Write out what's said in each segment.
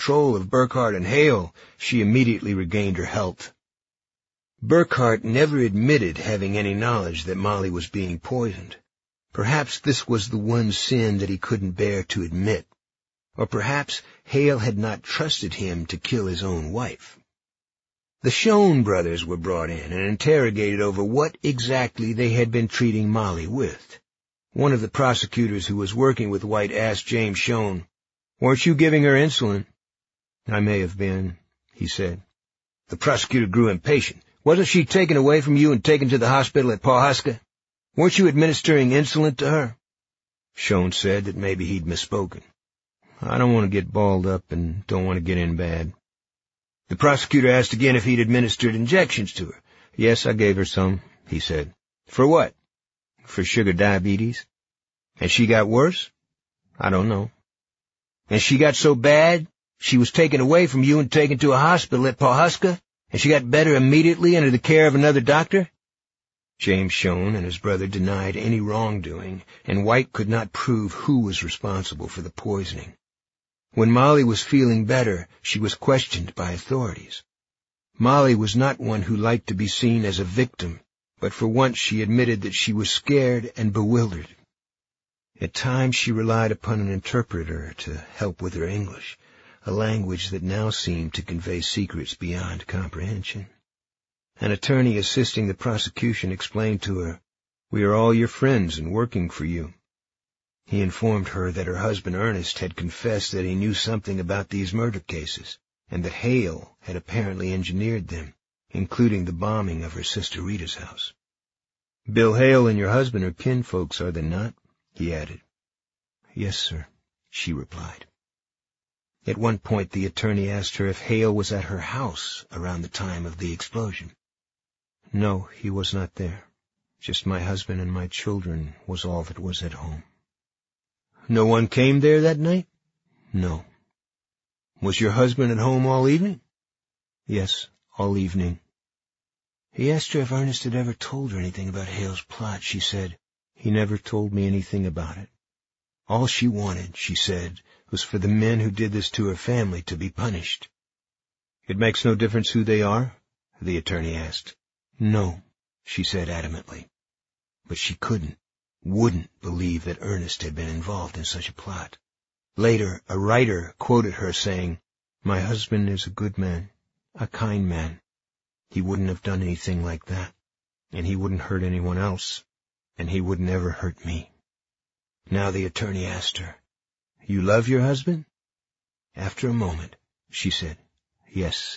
control of Burkhardt and Hale, she immediately regained her health. Burkhardt never admitted having any knowledge that Molly was being poisoned. Perhaps this was the one sin that he couldn't bear to admit. Or perhaps Hale had not trusted him to kill his own wife. The Schoen brothers were brought in and interrogated over what exactly they had been treating Molly with. One of the prosecutors who was working with White asked James Schoen, "Weren't you giving her insulin?" "I may have been," he said. The prosecutor grew impatient. "Wasn't she taken away from you and taken to the hospital at Pawhuska? Weren't you administering insulin to her?" Schoen said that maybe he'd misspoken. "I don't want to get balled up and don't want to get in bad." The prosecutor asked again if he'd administered injections to her. "Yes, I gave her some," he said. "For what?" "For sugar diabetes." "And she got worse?" "I don't know." "And she got so bad, she was taken away from you and taken to a hospital at Pawhuska, and she got better immediately under the care of another doctor?" James Schoen and his brother denied any wrongdoing, and White could not prove who was responsible for the poisoning. When Molly was feeling better, she was questioned by authorities. Molly was not one who liked to be seen as a victim, but for once she admitted that she was scared and bewildered. At times she relied upon an interpreter to help with her English, a language that now seemed to convey secrets beyond comprehension. An attorney assisting the prosecution explained to her, "We are all your friends and working for you." He informed her that her husband Ernest had confessed that he knew something about these murder cases, and that Hale had apparently engineered them, including the bombing of her sister Rita's house. "Bill Hale and your husband are kinfolks, are they not?" he added. "Yes, sir," she replied. At one point the attorney asked her if Hale was at her house around the time of the explosion. "No, he was not there. Just my husband and my children was all that was at home." "No one came there that night?" "No." "Was your husband at home all evening?" "Yes, all evening." He asked her if Ernest had ever told her anything about Hale's plot. She said, "He never told me anything about it. All she wanted," she said, "was for the men who did this to her family to be punished." "It makes no difference who they are?" the attorney asked. "No," she said adamantly. But she wouldn't believe that Ernest had been involved in such a plot. Later, a writer quoted her saying, "My husband is a good man, a kind man. He wouldn't have done anything like that, and he wouldn't hurt anyone else, and he would never hurt me." Now the attorney asked her, "You love your husband?" After a moment, she said, "Yes."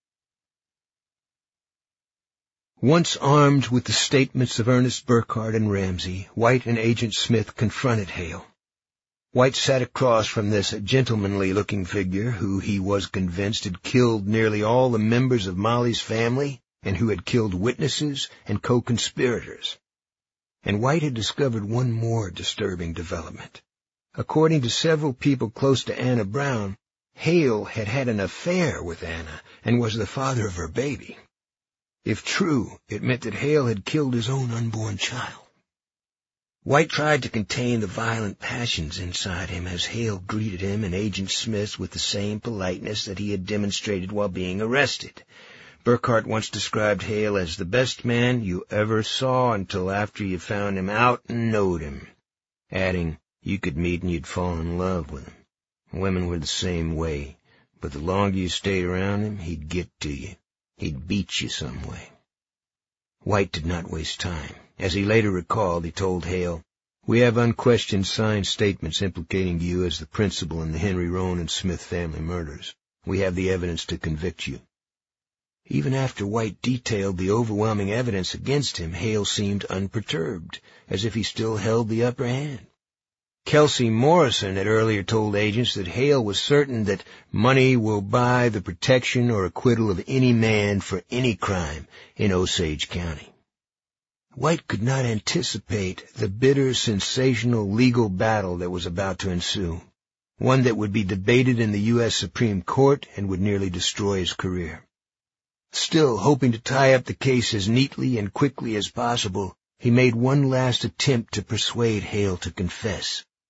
Once armed with the statements of Ernest Burkhardt and Ramsey, White and Agent Smith confronted Hale. White sat across from this gentlemanly-looking figure who he was convinced had killed nearly all the members of Molly's family and who had killed witnesses and co-conspirators. And White had discovered one more disturbing development. According to several people close to Anna Brown, Hale had had an affair with Anna and was the father of her baby. If true, it meant that Hale had killed his own unborn child. White tried to contain the violent passions inside him as Hale greeted him and Agent Smith with the same politeness that he had demonstrated while being arrested. Burkhardt once described Hale as the best man you ever saw until after you found him out and knowed him, adding, "You could meet and you'd fall in love with him. Women were the same way, but the longer you stayed around him, he'd get to you. He'd beat you some way." White did not waste time. As he later recalled, he told Hale, "We have unquestioned signed statements implicating you as the principal in the Henry Roan and Smith family murders. We have the evidence to convict you." Even after White detailed the overwhelming evidence against him, Hale seemed unperturbed, as if he still held the upper hand. Kelsey Morrison had earlier told agents that Hale was certain that money will buy the protection or acquittal of any man for any crime in Osage County. White could not anticipate the bitter, sensational legal battle that was about to ensue, one that would be debated in the U.S. Supreme Court and would nearly destroy his career. Still, hoping to tie up the case as neatly and quickly as possible, he made one last attempt to persuade Hale to confess.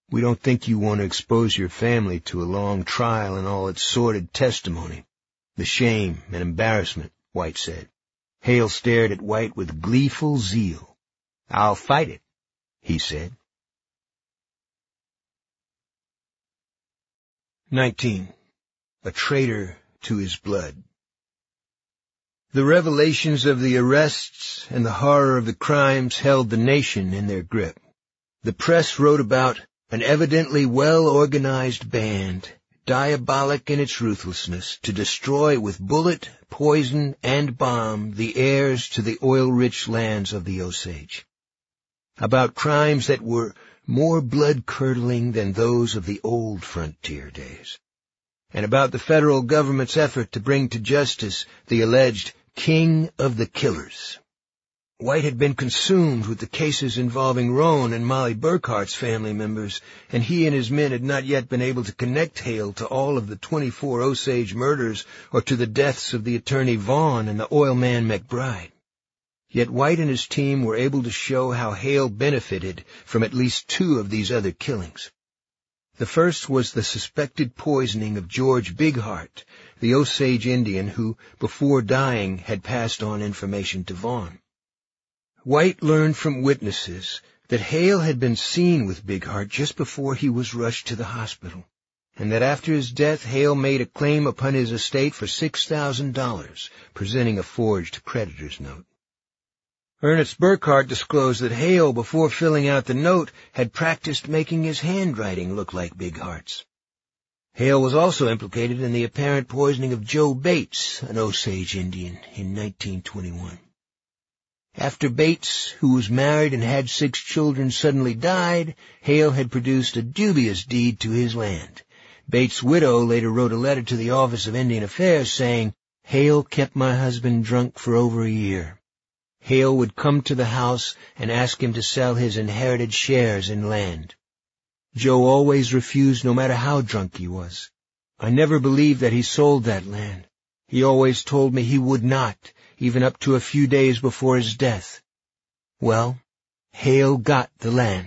We don't think you want to expose your family to a long trial and all its sordid testimony. The shame and embarrassment, White said. Hale stared at White with gleeful zeal. I'll fight it, he said. 19. A traitor to his blood. The revelations of the arrests and the horror of the crimes held the nation in their grip. The press wrote about an evidently well-organized band, diabolic in its ruthlessness, to destroy with bullet, poison, and bomb the heirs to the oil-rich lands of the Osage. About crimes that were more blood-curdling than those of the old frontier days. And about the federal government's effort to bring to justice the alleged king of the killers. White had been consumed with the cases involving Roan and Molly Burkhart's family members, and he and his men had not yet been able to connect Hale to all of the 24 Osage murders or to the deaths of the attorney Vaughn and the oil man McBride. Yet White and his team were able to show how Hale benefited from at least 2 of these other killings. The first was the suspected poisoning of George Bigheart, the Osage Indian who, before dying, had passed on information to Vaughn. White learned from witnesses that Hale had been seen with Bigheart just before he was rushed to the hospital, and that after his death Hale made a claim upon his estate for $6,000, presenting a forged creditor's note. Ernest Burkhart disclosed that Hale, before filling out the note, had practiced making his handwriting look like Bigheart's. Hale was also implicated in the apparent poisoning of Joe Bates, an Osage Indian, in 1921. After Bates, who was married and had 6 children, suddenly died, Hale had produced a dubious deed to his land. Bates' widow later wrote a letter to the Office of Indian Affairs saying, Hale kept my husband drunk for over a year. Hale would come to the house and ask him to sell his inherited shares in land. Joe always refused no matter how drunk he was. I never believed that he sold that land. He always told me he would not, even up to a few days before his death. Well, Hale got the land.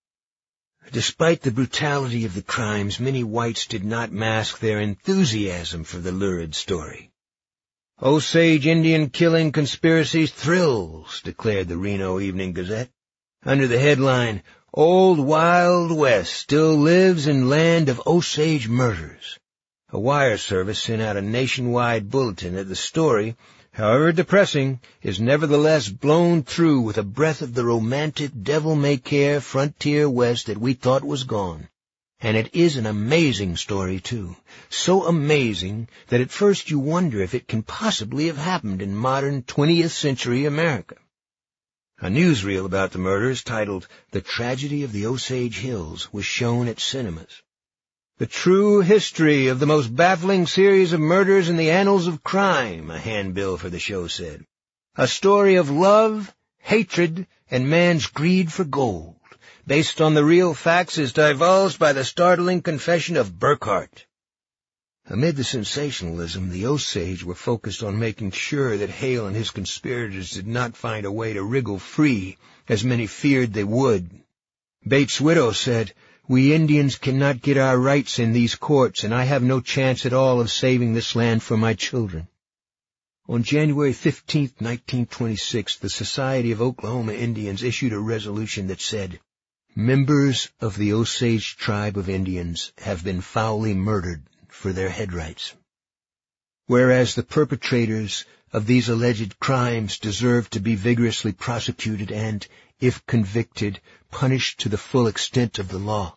Despite the brutality of the crimes, many whites did not mask their enthusiasm for the lurid story. Osage Indian killing conspiracies thrills, declared the Reno Evening Gazette, under the headline, Old Wild West Still Lives in Land of Osage Murders. A wire service sent out a nationwide bulletin that the story, however depressing, is nevertheless blown through with a breath of the romantic devil-may-care frontier West that we thought was gone. And it is an amazing story, too. So amazing that at first you wonder if it can possibly have happened in modern 20th century America. A newsreel about the murders titled The Tragedy of the Osage Hills was shown at cinemas. The true history of the most baffling series of murders in the annals of crime, a handbill for the show said. A story of love, hatred, and man's greed for gold, based on the real facts as divulged by the startling confession of Burkhart. Amid the sensationalism, the Osage were focused on making sure that Hale and his conspirators did not find a way to wriggle free, as many feared they would. Bates' widow said, We Indians cannot get our rights in these courts, and I have no chance at all of saving this land for my children. On January 15, 1926, the Society of Oklahoma Indians issued a resolution that said, Members of the Osage Tribe of Indians have been foully murdered for their head rights. Whereas the perpetrators of these alleged crimes deserve to be vigorously prosecuted and, if convicted, punished to the full extent of the law.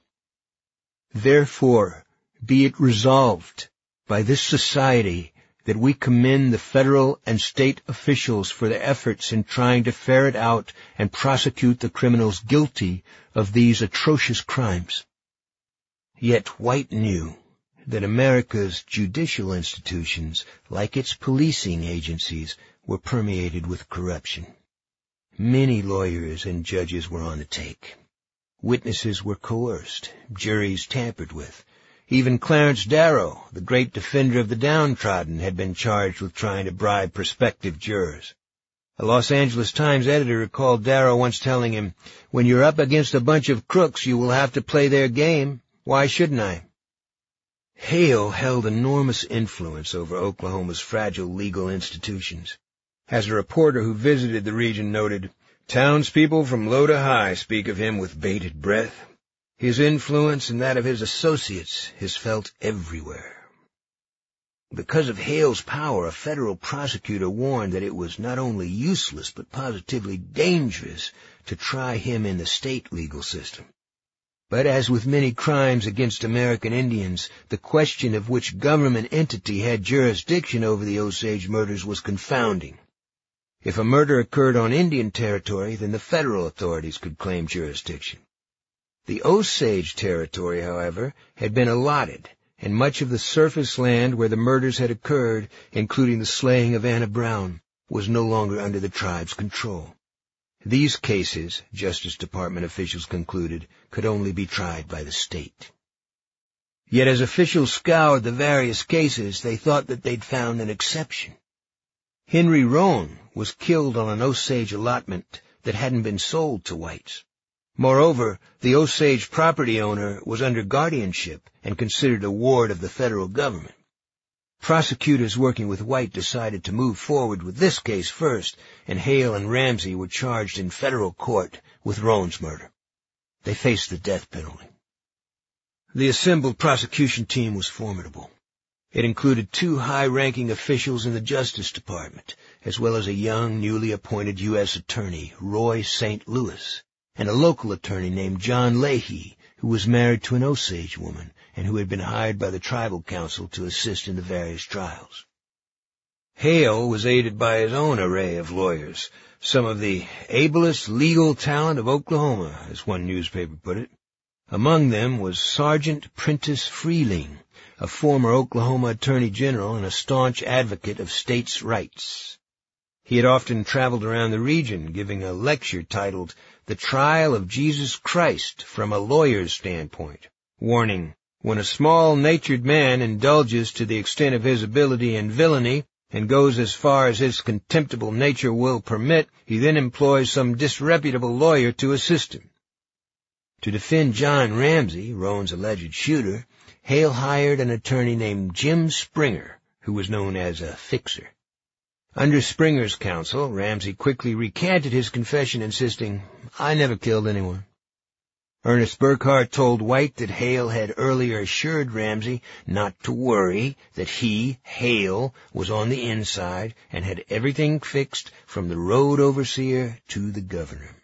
Therefore, be it resolved by this society that we commend the federal and state officials for their efforts in trying to ferret out and prosecute the criminals guilty of these atrocious crimes. Yet White knew that America's judicial institutions, like its policing agencies, were permeated with corruption. Many lawyers and judges were on the take. Witnesses were coerced, juries tampered with. Even Clarence Darrow, the great defender of the downtrodden, had been charged with trying to bribe prospective jurors. A Los Angeles Times editor recalled Darrow once telling him, "When you're up against a bunch of crooks, you will have to play their game. Why shouldn't I?" Hale held enormous influence over Oklahoma's fragile legal institutions. As a reporter who visited the region noted, "Townspeople from low to high speak of him with bated breath. His influence and that of his associates is felt everywhere." Because of Hale's power, a federal prosecutor warned that it was not only useless but positively dangerous to try him in the state legal system. But as with many crimes against American Indians, the question of which government entity had jurisdiction over the Osage murders was confounding. If a murder occurred on Indian territory, then the federal authorities could claim jurisdiction. The Osage territory, however, had been allotted, and much of the surface land where the murders had occurred, including the slaying of Anna Brown, was no longer under the tribe's control. These cases, Justice Department officials concluded, could only be tried by the state. Yet as officials scoured the various cases, they thought that they'd found an exception. Henry Roan was killed on an Osage allotment that hadn't been sold to whites. Moreover, the Osage property owner was under guardianship and considered a ward of the federal government. Prosecutors working with White decided to move forward with this case first, and Hale and Ramsey were charged in federal court with Roan's murder. They faced the death penalty. The assembled prosecution team was formidable. It included 2 high-ranking officials in the Justice Department, as well as a young, newly appointed U.S. attorney, Roy St. Louis, and a local attorney named John Leahy, who was married to an Osage woman and who had been hired by the tribal council to assist in the various trials. Hale was aided by his own array of lawyers, some of the ablest legal talent of Oklahoma, as one newspaper put it. Among them was Sergeant Prentice Freeling, a former Oklahoma Attorney General and a staunch advocate of states' rights. He had often traveled around the region, giving a lecture titled "The Trial of Jesus Christ from a Lawyer's Standpoint," warning, "When a small-natured man indulges to the extent of his ability in villainy and goes as far as his contemptible nature will permit, he then employs some disreputable lawyer to assist him." To defend John Ramsey, Roan's alleged shooter, Hale hired an attorney named Jim Springer, who was known as a fixer. Under Springer's counsel, Ramsey quickly recanted his confession, insisting, "I never killed anyone." Ernest Burkhart told White that Hale had earlier assured Ramsey not to worry, that he, Hale, was on the inside and had everything fixed from the road overseer to the governor.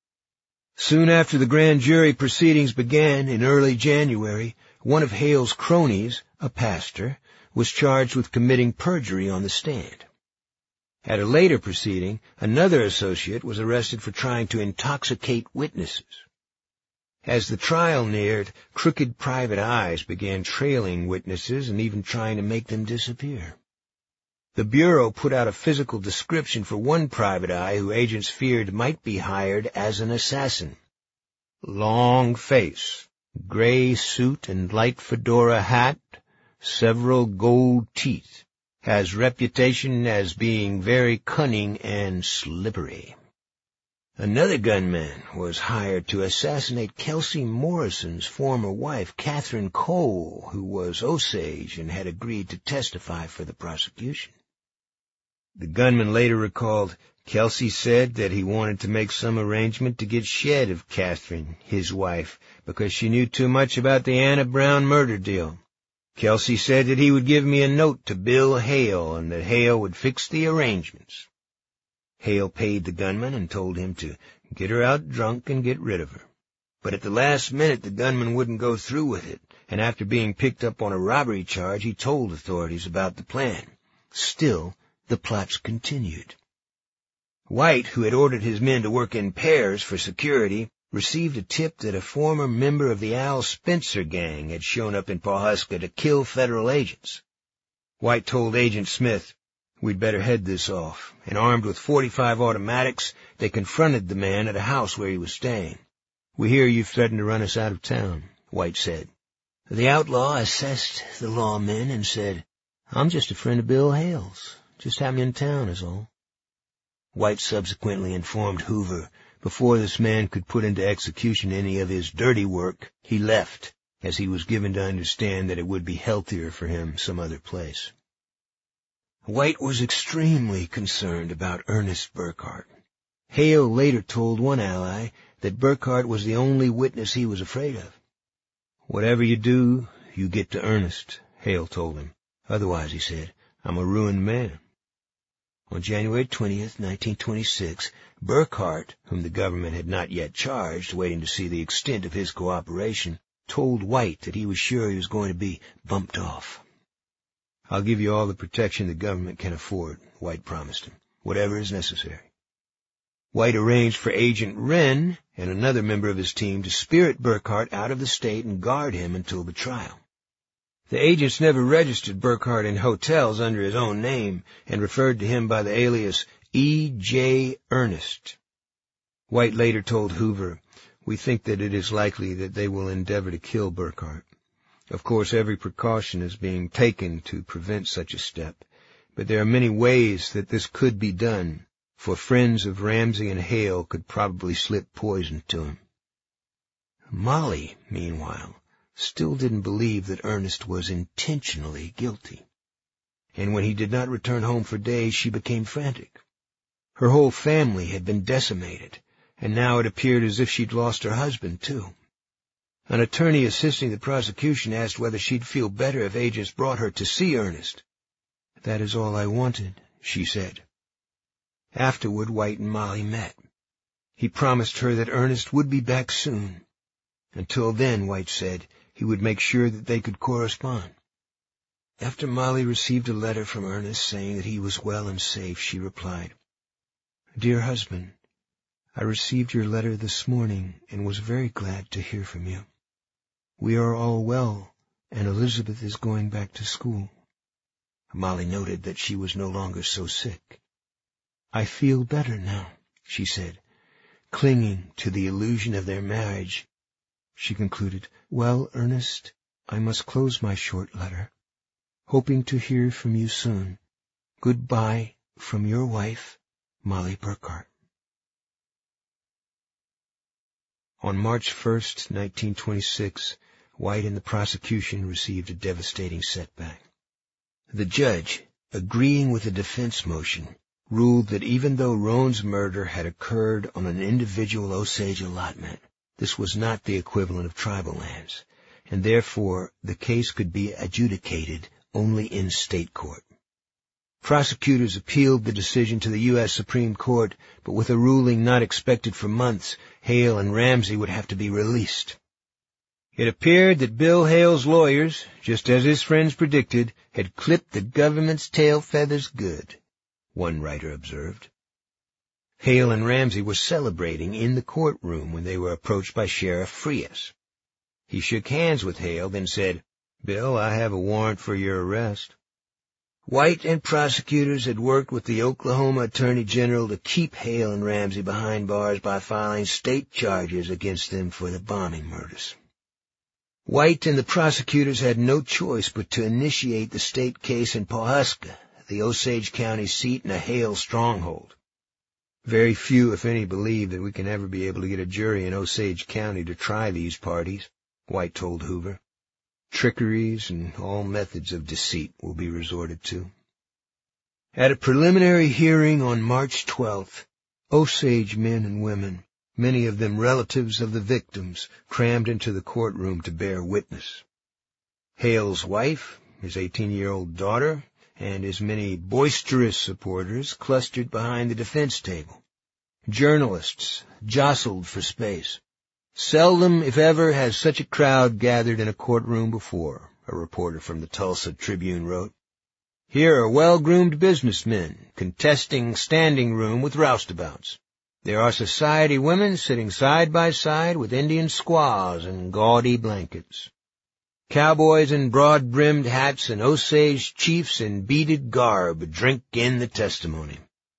Soon after the grand jury proceedings began in early January, one of Hale's cronies, a pastor, was charged with committing perjury on the stand. At a later proceeding, another associate was arrested for trying to intoxicate witnesses. As the trial neared, crooked private eyes began trailing witnesses and even trying to make them disappear. The Bureau put out a physical description for one private eye who agents feared might be hired as an assassin. Long face, gray suit and light fedora hat, several gold teeth. Has reputation as being very cunning and slippery. Another gunman was hired to assassinate Kelsey Morrison's former wife, Catherine Cole, who was Osage and had agreed to testify for the prosecution. The gunman later recalled, "Kelsey said that he wanted to make some arrangement to get shed of Catherine, his wife, because she knew too much about the Anna Brown murder deal. Kelsey said that he would give me a note to Bill Hale and that Hale would fix the arrangements." Hale paid the gunman and told him to get her out drunk and get rid of her. But at the last minute the gunman wouldn't go through with it, and after being picked up on a robbery charge he told authorities about the plan. Still, the plots continued. White, who had ordered his men to work in pairs for security, received a tip that a former member of the Al Spencer gang had shown up in Pawhuska to kill federal agents. White told Agent Smith, "We'd better head this off," and armed with 45 automatics, they confronted the man at a house where he was staying. "We hear you've threatened to run us out of town," White said. The outlaw assessed the lawmen and said, "I'm just a friend of Bill Hale's. Just have me in town is all." White subsequently informed Hoover before this man could put into execution any of his dirty work, he left, as he was given to understand that it would be healthier for him some other place. White was extremely concerned about Ernest Burkhardt. Hale later told one ally that Burkhardt was the only witness he was afraid of. "Whatever you do, you get to Ernest," Hale told him. "Otherwise," he said, "I'm a ruined man." On January 20th, 1926, Burkhardt, whom the government had not yet charged, waiting to see the extent of his cooperation, told White that he was sure he was going to be bumped off. "I'll give you all the protection the government can afford," White promised him, "whatever is necessary." White arranged for Agent Wren and another member of his team to spirit Burkhardt out of the state and guard him until the trial. The agents never registered Burkhardt in hotels under his own name and referred to him by the alias E.J. Ernest. White later told Hoover, "We think that it is likely that they will endeavor to kill Burkhardt. Of course, every precaution is being taken to prevent such a step, but there are many ways that this could be done, for friends of Ramsey and Hale could probably slip poison to him." Molly, meanwhile, still didn't believe that Ernest was intentionally guilty, and when he did not return home for days, she became frantic. Her whole family had been decimated, and now it appeared as if she'd lost her husband, too. An attorney assisting the prosecution asked whether she'd feel better if agents brought her to see Ernest. "That is all I wanted," she said. Afterward, White and Molly met. He promised her that Ernest would be back soon. Until then, White said, he would make sure that they could correspond. After Molly received a letter from Ernest saying that he was well and safe, she replied, "Dear husband, I received your letter this morning and was very glad to hear from you. We are all well, and Elizabeth is going back to school." Molly noted that she was no longer so sick. "I feel better now," she said. Clinging to the illusion of their marriage, she concluded, "Well, Ernest, I must close my short letter. Hoping to hear from you soon. Goodbye from your wife, Molly Burkhardt." On March 1st, 1926, White and the prosecution received a devastating setback. The judge, agreeing with the defense motion, ruled that even though Roan's murder had occurred on an individual Osage allotment, this was not the equivalent of tribal lands, and therefore the case could be adjudicated only in state court. Prosecutors appealed the decision to the U.S. Supreme Court, but with a ruling not expected for months, Hale and Ramsey would have to be released. It appeared that Bill Hale's lawyers, just as his friends predicted, had clipped the government's tail feathers good, one writer observed. Hale and Ramsey were celebrating in the courtroom when they were approached by Sheriff Frias. He shook hands with Hale, then said, "Bill, I have a warrant for your arrest." White and prosecutors had worked with the Oklahoma Attorney General to keep Hale and Ramsey behind bars by filing state charges against them for the bombing murders. White and the prosecutors had no choice but to initiate the state case in Pawhuska, the Osage County seat and a Hale stronghold. "Very few, if any, believe that we can ever be able to get a jury in Osage County to try these parties," White told Hoover. "Trickeries and all methods of deceit will be resorted to." At a preliminary hearing on March 12th, Osage men and women, many of them relatives of the victims, crammed into the courtroom to bear witness. Hale's wife, his 18-year-old daughter, and his many boisterous supporters clustered behind the defense table. Journalists jostled for space. "Seldom, if ever, has such a crowd gathered in a courtroom before," a reporter from the Tulsa Tribune wrote. "Here are well-groomed businessmen contesting standing room with roustabouts. There are society women sitting side by side with Indian squaws in gaudy blankets. Cowboys in broad-brimmed hats and Osage chiefs in beaded garb drink in the testimony.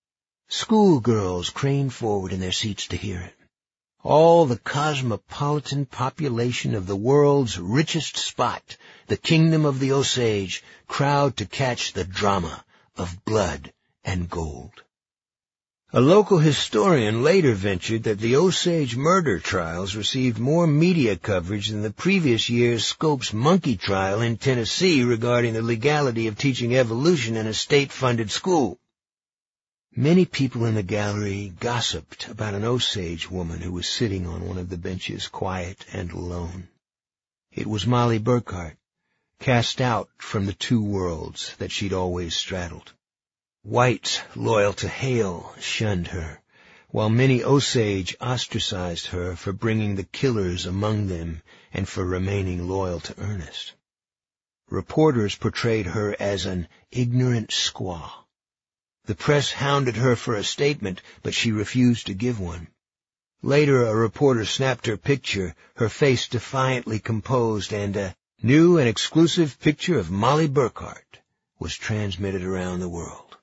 Schoolgirls crane forward in their seats to hear it. All the cosmopolitan population of the world's richest spot, the kingdom of the Osage, crowd to catch the drama of blood and gold." A local historian later ventured that the Osage murder trials received more media coverage than the previous year's Scopes monkey trial in Tennessee regarding the legality of teaching evolution in a state-funded school. Many people in the gallery gossiped about an Osage woman who was sitting on one of the benches, quiet and alone. It was Molly Burkhart, cast out from the two worlds that she'd always straddled. Whites loyal to Hale shunned her, while many Osage ostracized her for bringing the killers among them and for remaining loyal to Ernest. Reporters portrayed her as an ignorant squaw. The press hounded her for a statement, but she refused to give one. Later, a reporter snapped her picture, her face defiantly composed, and a new and exclusive picture of Molly Burkhart was transmitted around the world.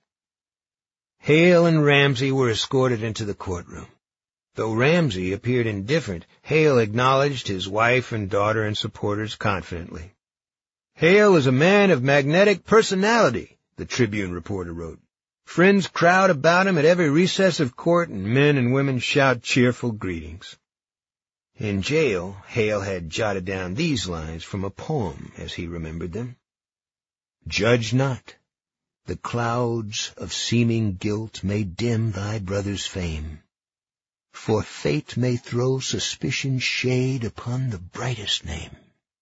Hale and Ramsey were escorted into the courtroom. Though Ramsey appeared indifferent, Hale acknowledged his wife and daughter and supporters confidently. "Hale is a man of magnetic personality," the Tribune reporter wrote. "Friends crowd about him at every recess of court, and men and women shout cheerful greetings." In jail, Hale had jotted down these lines from a poem as he remembered them. "Judge not. The clouds of seeming guilt may dim thy brother's fame, for fate may throw suspicion's shade upon the brightest name."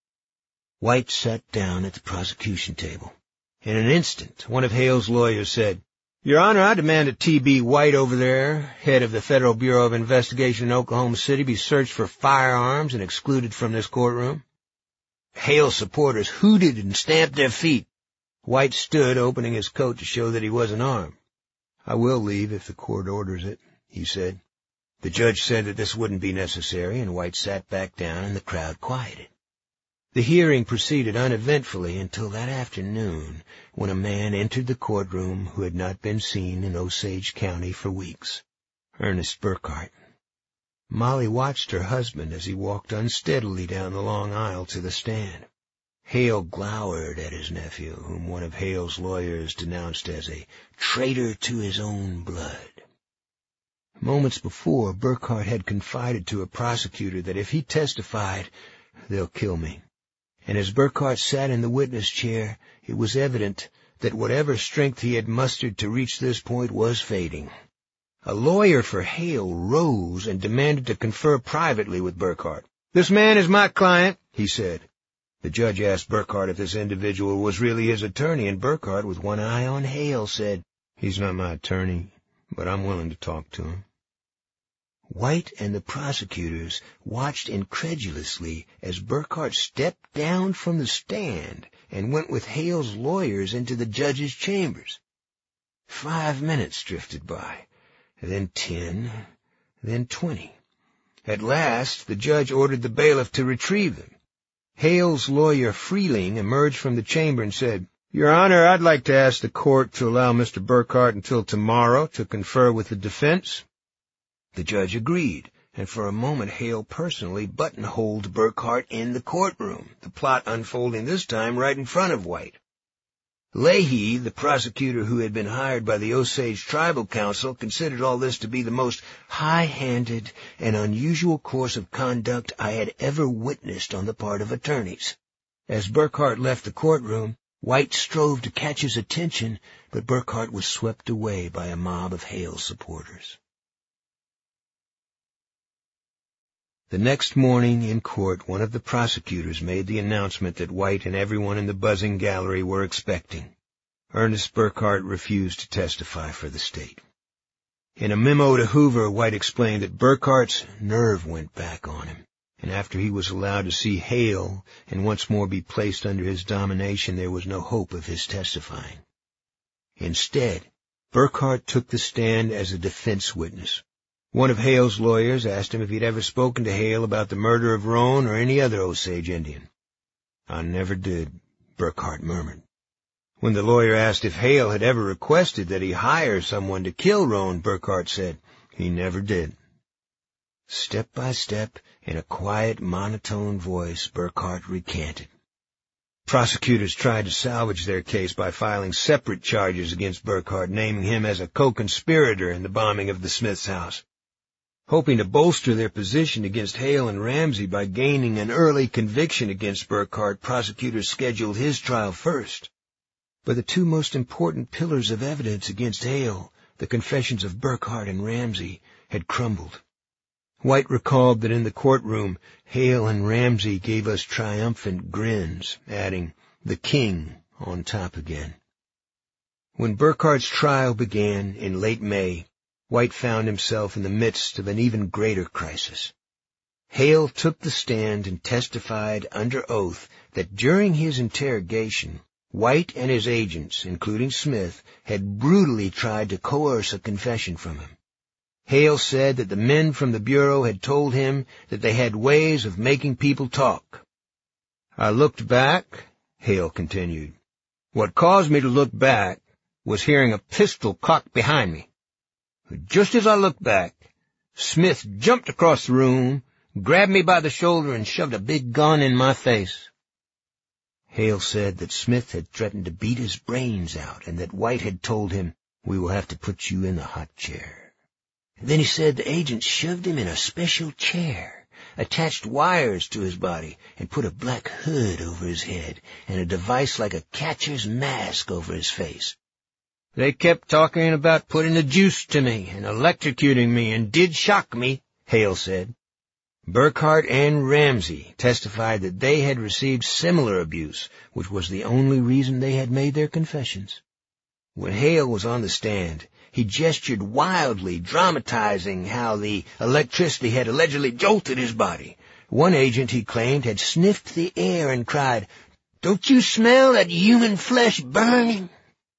White sat down at the prosecution table. In an instant, one of Hale's lawyers said, "Your Honor, I demand that T.B. White over there, head of the Federal Bureau of Investigation in Oklahoma City, be searched for firearms and excluded from this courtroom." Hale's supporters hooted and stamped their feet. White stood, opening his coat to show that he wasn't armed. "I will leave if the court orders it," he said. The judge said that this wouldn't be necessary, and White sat back down and the crowd quieted. The hearing proceeded uneventfully until that afternoon, when a man entered the courtroom who had not been seen in Osage County for weeks. Ernest Burkhart. Molly watched her husband as he walked unsteadily down the long aisle to the stand. Hale glowered at his nephew, whom one of Hale's lawyers denounced as a traitor to his own blood. Moments before, Burkhart had confided to a prosecutor that if he testified, "They'll kill me." And as Burkhart sat in the witness chair, it was evident that whatever strength he had mustered to reach this point was fading. A lawyer for Hale rose and demanded to confer privately with Burkhart. "This man is my client," he said. The judge asked Burkhart if this individual was really his attorney, and Burkhart, with one eye on Hale, said, "He's not my attorney, but I'm willing to talk to him." White and the prosecutors watched incredulously as Burkhart stepped down from the stand and went with Hale's lawyers into the judge's chambers. 5 minutes drifted by, then 10, then 20. At last, the judge ordered the bailiff to retrieve them. Hale's lawyer, Freeling, emerged from the chamber and said, "Your Honor, I'd like to ask the court to allow Mr. Burkhart until tomorrow to confer with the defense." The judge agreed, and for a moment Hale personally buttonholed Burkhart in the courtroom, the plot unfolding this time right in front of White. Leahy, the prosecutor who had been hired by the Osage Tribal Council, considered all this to be the most high-handed and unusual course of conduct I had ever witnessed on the part of attorneys. As Burkhart left the courtroom, White strove to catch his attention, but Burkhart was swept away by a mob of Hale's supporters. The next morning in court, one of the prosecutors made the announcement that White and everyone in the buzzing gallery were expecting. Ernest Burkhart refused to testify for the state. In a memo to Hoover, White explained that Burkhart's nerve went back on him, and after he was allowed to see Hale and once more be placed under his domination, there was no hope of his testifying. Instead, Burkhart took the stand as a defense witness. One of Hale's lawyers asked him if he'd ever spoken to Hale about the murder of Roan or any other Osage Indian. "I never did," Burkhart murmured. When the lawyer asked if Hale had ever requested that he hire someone to kill Roan, Burkhart said, "He never did." Step by step, in a quiet, monotone voice, Burkhart recanted. Prosecutors tried to salvage their case by filing separate charges against Burkhardt, naming him as a co-conspirator in the bombing of the Smiths' house. Hoping to bolster their position against Hale and Ramsey by gaining an early conviction against Burkhardt, prosecutors scheduled his trial first. But the two most important pillars of evidence against Hale, the confessions of Burkhardt and Ramsey, had crumbled. White recalled that in the courtroom, Hale and Ramsey gave us triumphant grins, adding, "The king on top again." When Burkhardt's trial began in late May, White found himself in the midst of an even greater crisis. Hale took the stand and testified under oath that during his interrogation, White and his agents, including Smith, had brutally tried to coerce a confession from him. Hale said that the men from the Bureau had told him that they had ways of making people talk. "I looked back," Hale continued. "What caused me to look back was hearing a pistol cocked behind me. Just as I looked back, Smith jumped across the room, grabbed me by the shoulder, and shoved a big gun in my face." Hale said that Smith had threatened to beat his brains out and that White had told him, "We will have to put you in the hot chair." Then he said the agents shoved him in a special chair, attached wires to his body, and put a black hood over his head and a device like a catcher's mask over his face. "They kept talking about putting the juice to me and electrocuting me and did shock me," Hale said. Burkhardt and Ramsey testified that they had received similar abuse, which was the only reason they had made their confessions. When Hale was on the stand, he gestured wildly, dramatizing how the electricity had allegedly jolted his body. One agent, he claimed, had sniffed the air and cried, "Don't you smell that human flesh burning?"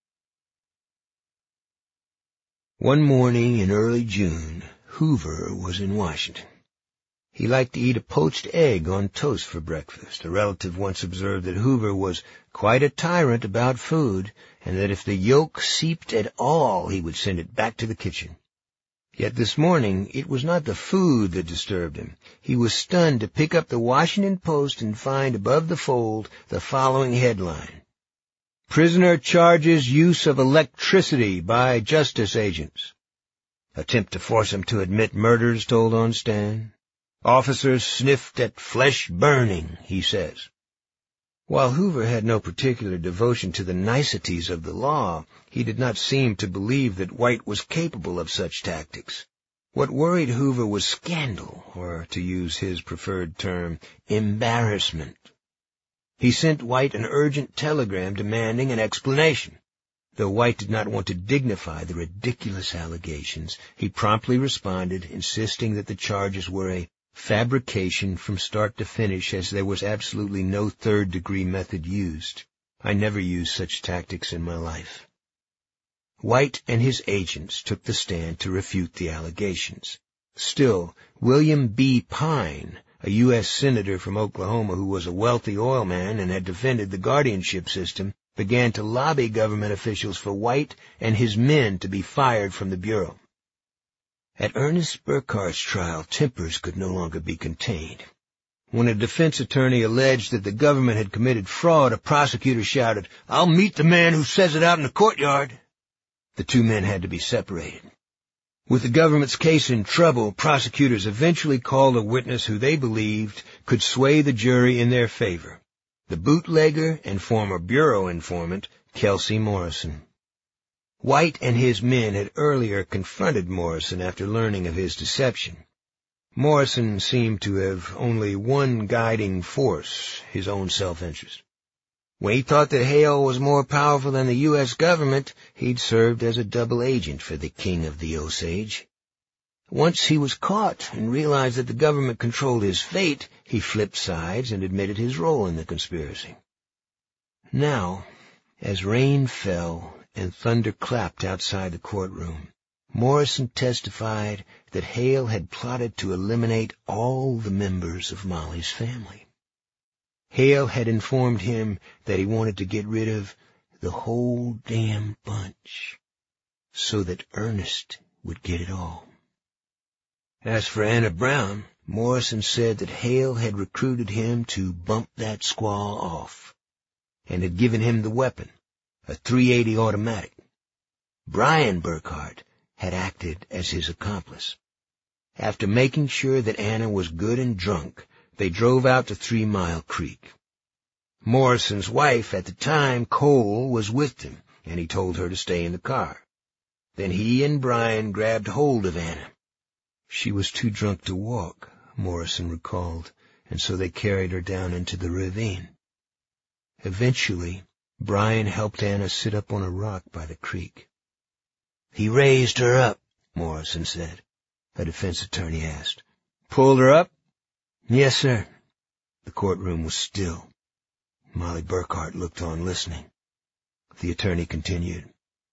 One morning in early June, Hoover was in Washington. He liked to eat a poached egg on toast for breakfast. A relative once observed that Hoover was quite a tyrant about food, and that if the yolk seeped at all, he would send it back to the kitchen. Yet this morning, it was not the food that disturbed him. He was stunned to pick up the Washington Post and find above the fold the following headline: "Prisoner charges use of electricity by justice agents. Attempt to force him to admit murders told on stand. Officers sniffed at flesh burning," he says. While Hoover had no particular devotion to the niceties of the law, he did not seem to believe that White was capable of such tactics. What worried Hoover was scandal, or, to use his preferred term, embarrassment. He sent White an urgent telegram demanding an explanation. Though White did not want to dignify the ridiculous allegations, he promptly responded, insisting that the charges were a fabrication from start to finish, as there was absolutely no third-degree method used. "I never used such tactics in my life." White and his agents took the stand to refute the allegations. Still, William B. Pine, a U.S. senator from Oklahoma who was a wealthy oil man and had defended the guardianship system, began to lobby government officials for White and his men to be fired from the Bureau. At Ernest Burkhardt's trial, tempers could no longer be contained. When a defense attorney alleged that the government had committed fraud, a prosecutor shouted, "I'll meet the man who says it out in the courtyard." The two men had to be separated. With the government's case in trouble, prosecutors eventually called a witness who they believed could sway the jury in their favor: the bootlegger and former Bureau informant, Kelsey Morrison. White and his men had earlier confronted Morrison after learning of his deception. Morrison seemed to have only one guiding force: his own self-interest. When he thought that Hale was more powerful than the U.S. government, he'd served as a double agent for the King of the Osage. Once he was caught and realized that the government controlled his fate, he flipped sides and admitted his role in the conspiracy. Now, as rain fell and thunder clapped outside the courtroom, Morrison testified that Hale had plotted to eliminate all the members of Molly's family. Hale had informed him that he wanted to get rid of the whole damn bunch, so that Ernest would get it all. As for Anna Brown, Morrison said that Hale had recruited him to bump that squaw off. and had given him the weapon, a .380 automatic. Brian Burkhart had acted as his accomplice. After making sure that Anna was good and drunk, they drove out to 3 Mile Creek. Morrison's wife at the time, Cole, was with them, and he told her to stay in the car. Then he and Brian grabbed hold of Anna. She was too drunk to walk, Morrison recalled, and so they carried her down into the ravine. Eventually, Brian helped Anna sit up on a rock by the creek. "He raised her up," Morrison said. A defense attorney asked. "Pulled her up?" "Yes, sir." The courtroom was still. Molly Burkhart looked on listening. The attorney continued.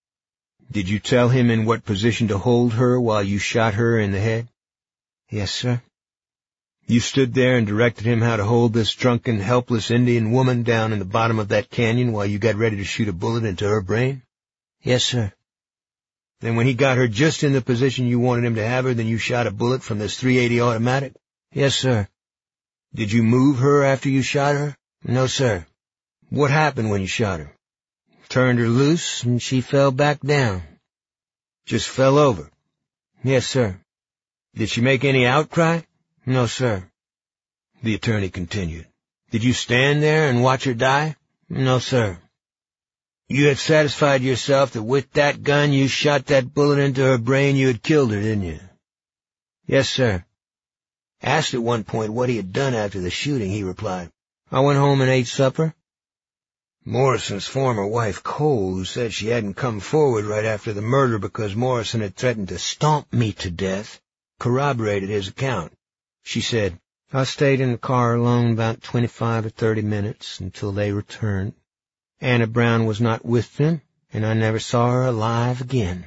"Did you tell him in what position to hold her while you shot her in the head?" "Yes, sir." "You stood there and directed him how to hold this drunken, helpless Indian woman down in the bottom of that canyon while you got ready to shoot a bullet into her brain?" "Yes, sir." "Then when he got her just in the position you wanted him to have her, then you shot a bullet from this .380 automatic?" "Yes, sir." "Did you move her after you shot her?" "No, sir." "What happened when you shot her?" "Turned her loose, and she fell back down." "Just fell over?" "Yes, sir." "Did she make any outcry?" "No, sir." The attorney continued. "Did you stand there and watch her die?" "No, sir." "You had satisfied yourself that with that gun you shot that bullet into her brain, you had killed her, didn't you?" "Yes, sir." Asked at one point what he had done after the shooting, he replied, "I went home and ate supper." Morrison's former wife, Cole, who said she hadn't come forward right after the murder because Morrison had threatened to stomp me to death, corroborated his account. She said, "I stayed in the car alone about 25 or 30 minutes until they returned. Anna Brown was not with them, and I never saw her alive again."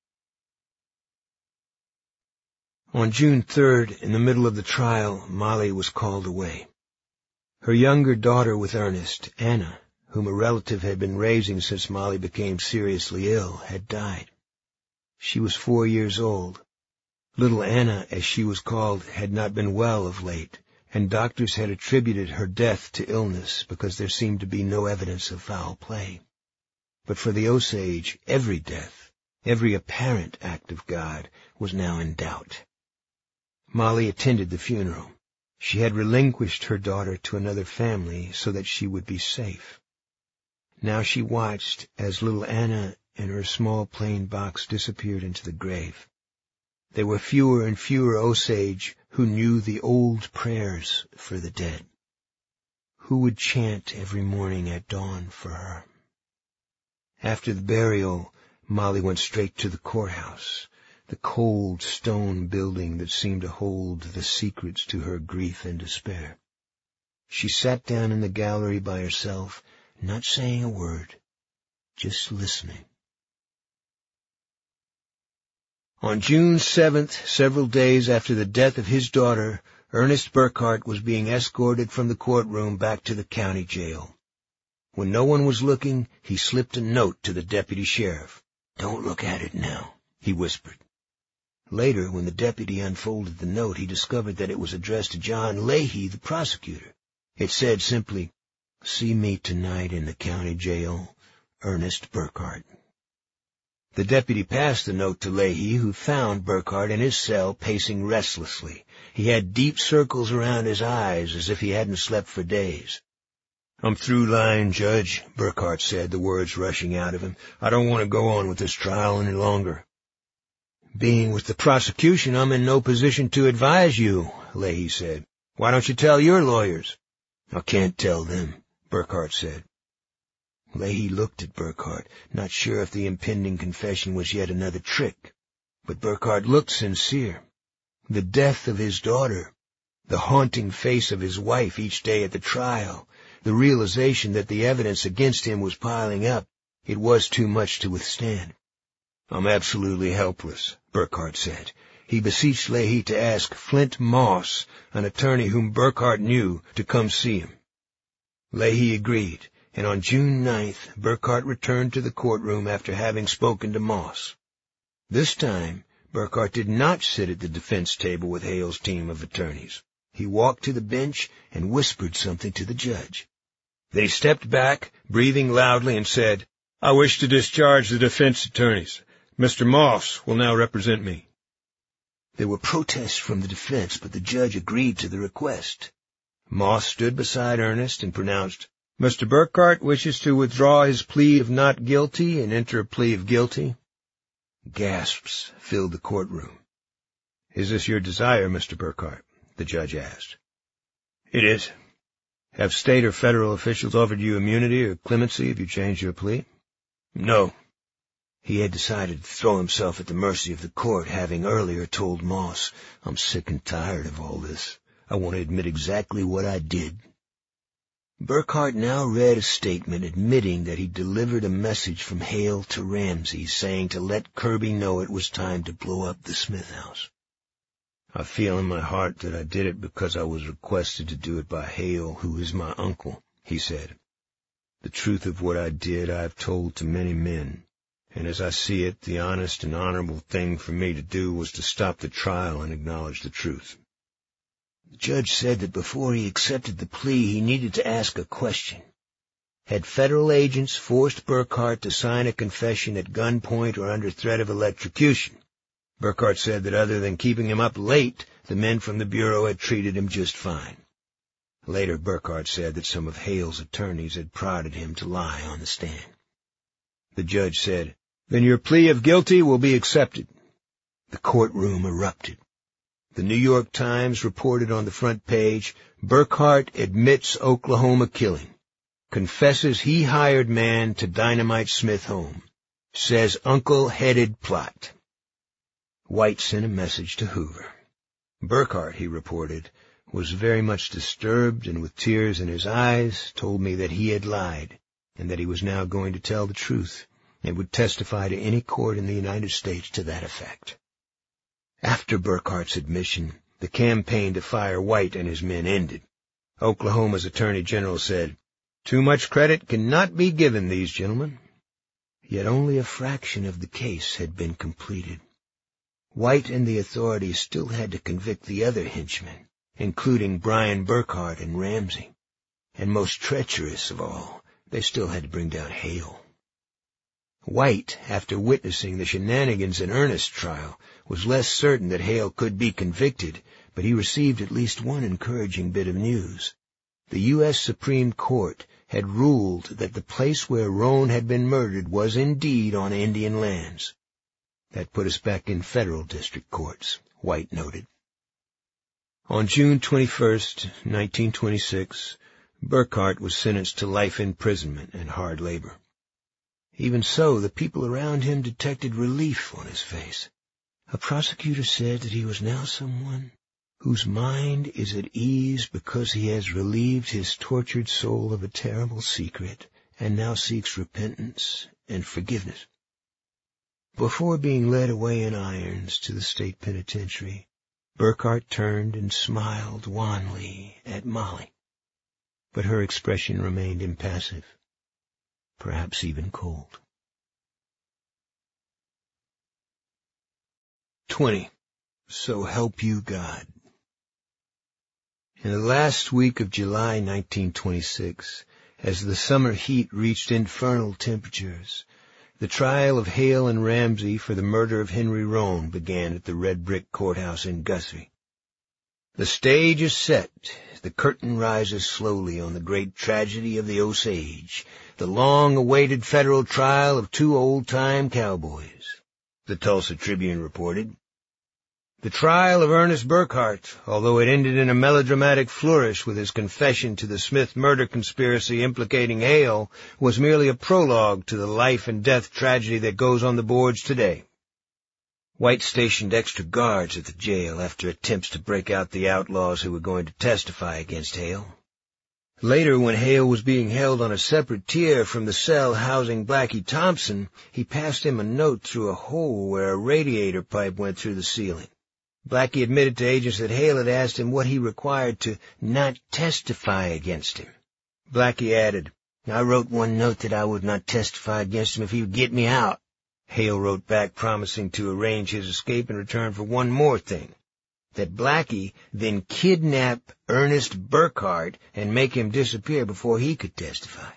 On June 3rd, in the middle of the trial, Molly was called away. Her younger daughter with Ernest, Anna, whom a relative had been raising since Molly became seriously ill, had died. She was 4 years old. Little Anna, as she was called, had not been well of late, and doctors had attributed her death to illness because there seemed to be no evidence of foul play. But for the Osage, every death, every apparent act of God, was now in doubt. Molly attended the funeral. She had relinquished her daughter to another family so that she would be safe. Now she watched as little Anna and her small plain box disappeared into the grave. There were fewer and fewer Osage who knew the old prayers for the dead. Who would chant every morning at dawn for her? After the burial, Molly went straight to the courthouse, the cold stone building that seemed to hold the secrets to her grief and despair. She sat down in the gallery by herself, not saying a word, just listening. On June 7th, several days after the death of his daughter, Ernest Burkhart was being escorted from the courtroom back to the county jail. When no one was looking, he slipped a note to the deputy sheriff. "Don't look at it now," he whispered. Later, when the deputy unfolded the note, he discovered that it was addressed to John Leahy, the prosecutor. It said simply, "See me tonight in the county jail, Ernest Burkhart." The deputy passed the note to Leahy, who found Burkhart in his cell pacing restlessly. He had deep circles around his eyes, as if he hadn't slept for days. "I'm through lying, Judge," Burkhart said, the words rushing out of him. "I don't want to go on with this trial any longer." "Being with the prosecution, I'm in no position to advise you," Leahy said. "Why don't you tell your lawyers?" "I can't tell them," Burkhart said. Leahy looked at Burkhart, not sure if the impending confession was yet another trick. But Burkhart looked sincere. The death of his daughter, the haunting face of his wife each day at the trial, the realization that the evidence against him was piling up, it was too much to withstand. "I'm absolutely helpless," Burkhart said. He beseeched Leahy to ask Flint Moss, an attorney whom Burkhart knew, to come see him. Leahy agreed, and on June 9th, Burkhart returned to the courtroom after having spoken to Moss. This time, Burkhart did not sit at the defense table with Hale's team of attorneys. He walked to the bench and whispered something to the judge. Then he stepped back, breathing loudly, and said, "I wish to discharge the defense attorneys. Mr. Moss will now represent me." There were protests from the defense, but the judge agreed to the request. Moss stood beside Ernest and pronounced, "Mr. Burkhart wishes to withdraw his plea of not guilty and enter a plea of guilty." Gasps filled the courtroom. "Is this your desire, Mr. Burkhart?" the judge asked. "It is." "Have state or federal officials offered you immunity or clemency if you change your plea?" "No." He had decided to throw himself at the mercy of the court, having earlier told Moss, "I'm sick and tired of all this. I want to admit exactly what I did." Burkhart now read a statement admitting that he delivered a message from Hale to Ramsey saying to let Kirby know it was time to blow up the Smith house. "I feel in my heart that I did it because I was requested to do it by Hale, who is my uncle," he said. "The truth of what I did I have told to many men, and as I see it, the honest and honorable thing for me to do was to stop the trial and acknowledge the truth." The judge said that before he accepted the plea, he needed to ask a question. Had federal agents forced Burkhart to sign a confession at gunpoint or under threat of electrocution? Burkhart said that other than keeping him up late, the men from the Bureau had treated him just fine. Later, Burkhart said that some of Hale's attorneys had prodded him to lie on the stand. The judge said, "Then your plea of guilty will be accepted." The courtroom erupted. The New York Times reported on the front page, "Burkhart admits Oklahoma killing. Confesses he hired man to dynamite Smith home. Says uncle headed plot." White sent a message to Hoover. "Burkhart," he reported, "was very much disturbed and with tears in his eyes told me that he had lied and that he was now going to tell the truth and would testify to any court in the United States to that effect." After Burkhart's admission, the campaign to fire White and his men ended. Oklahoma's Attorney General said, "Too much credit cannot be given these gentlemen." Yet only a fraction of the case had been completed. White and the authorities still had to convict the other henchmen, including Brian Burkhart and Ramsey. And most treacherous of all, they still had to bring down Hale. White, after witnessing the shenanigans in Ernest's trial, was less certain that Hale could be convicted, but he received at least one encouraging bit of news. The U.S. Supreme Court had ruled that the place where Roan had been murdered was indeed on Indian lands. That put us back in federal district courts, White noted. On June 21st, 1926, Burkhart was sentenced to life imprisonment and hard labor. Even so, the people around him detected relief on his face. A prosecutor said that he was now someone whose mind is at ease because he has relieved his tortured soul of a terrible secret and now seeks repentance and forgiveness. Before being led away in irons to the state penitentiary, Burkhart turned and smiled wanly at Molly. But her expression remained impassive, perhaps even cold. 20. So help you God. In the last week of July 1926, as the summer heat reached infernal temperatures, the trial of Hale and Ramsey for the murder of Henry Roan began at the Red Brick Courthouse in Guthrie. The stage is set. The curtain rises slowly on the great tragedy of the Osage, the long-awaited federal trial of two old-time cowboys. The Tulsa Tribune reported. The trial of Ernest Burkhart, although it ended in a melodramatic flourish with his confession to the Smith murder conspiracy implicating Hale, was merely a prologue to the life and death tragedy that goes on the boards today. White stationed extra guards at the jail after attempts to break out the outlaws who were going to testify against Hale. Later, when Hale was being held on a separate tier from the cell housing Blackie Thompson, he passed him a note through a hole where a radiator pipe went through the ceiling. Blackie admitted to agents that Hale had asked him what he required to not testify against him. Blackie added, "I wrote one note that I would not testify against him if he would get me out." Hale wrote back promising to arrange his escape in return for one more thing, that Blackie then kidnap Ernest Burkhart and make him disappear before he could testify.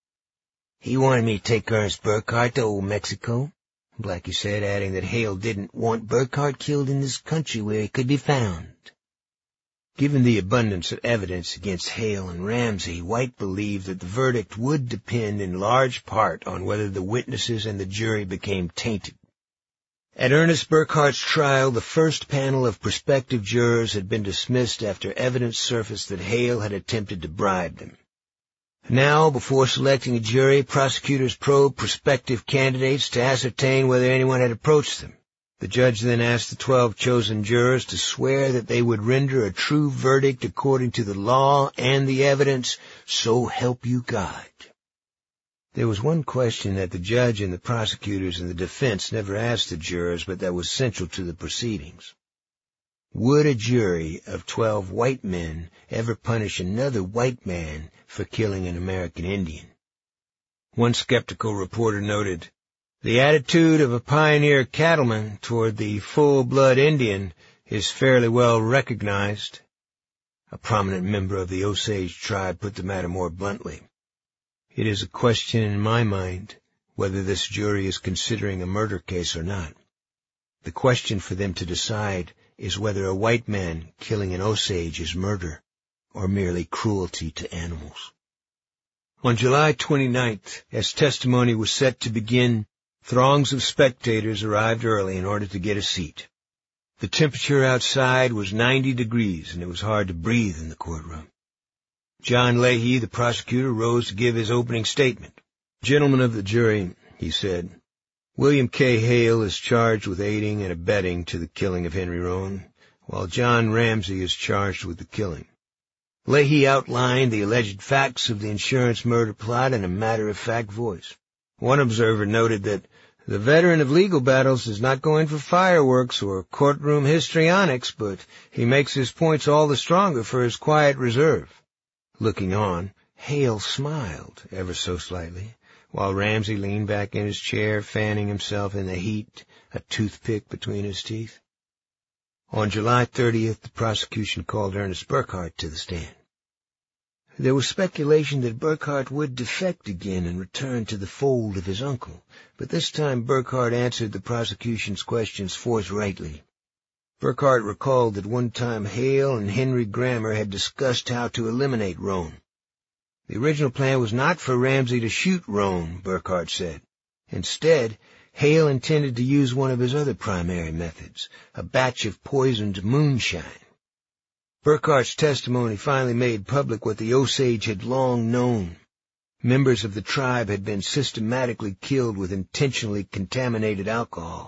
"He wanted me to take Ernest Burkhart to Old Mexico," Blackie said, adding that Hale didn't want Burkhart killed in this country where he could be found. Given the abundance of evidence against Hale and Ramsey, White believed that the verdict would depend in large part on whether the witnesses and the jury became tainted. At Ernest Burkhart's trial, the first panel of prospective jurors had been dismissed after evidence surfaced that Hale had attempted to bribe them. Now, before selecting a jury, prosecutors probed prospective candidates to ascertain whether anyone had approached them. The judge then asked the 12 chosen jurors to swear that they would render a true verdict according to the law and the evidence, so help you God. There was one question that the judge and the prosecutors and the defense never asked the jurors, but that was central to the proceedings. Would a jury of 12 white men ever punish another white man for killing an American Indian? One skeptical reporter noted, "The attitude of a pioneer cattleman toward the full-blood Indian is fairly well recognized." A prominent member of the Osage tribe put the matter more bluntly. "It is a question in my mind whether this jury is considering a murder case or not. The question for them to decide is whether a white man killing an Osage is murder or merely cruelty to animals." On July 29th, as testimony was set to begin, throngs of spectators arrived early in order to get a seat. The temperature outside was 90 degrees, and it was hard to breathe in the courtroom. John Leahy, the prosecutor, rose to give his opening statement. "Gentlemen of the jury," he said, "William K. Hale is charged with aiding and abetting to the killing of Henry Roan, while John Ramsey is charged with the killing." Leahy outlined the alleged facts of the insurance murder plot in a matter-of-fact voice. One observer noted that the veteran of legal battles is not going for fireworks or courtroom histrionics, but he makes his points all the stronger for his quiet reserve. Looking on, Hale smiled, ever so slightly, while Ramsey leaned back in his chair, fanning himself in the heat, a toothpick between his teeth. On July 30th, the prosecution called Ernest Burkhart to the stand. There was speculation that Burkhart would defect again and return to the fold of his uncle, but this time Burkhart answered the prosecution's questions forthrightly. Burkhart recalled that one time Hale and Henry Grammer had discussed how to eliminate Roan. The original plan was not for Ramsey to shoot Roan, Burkhart said. Instead, Hale intended to use one of his other primary methods, a batch of poisoned moonshine. Burkhart's testimony finally made public what the Osage had long known. Members of the tribe had been systematically killed with intentionally contaminated alcohol.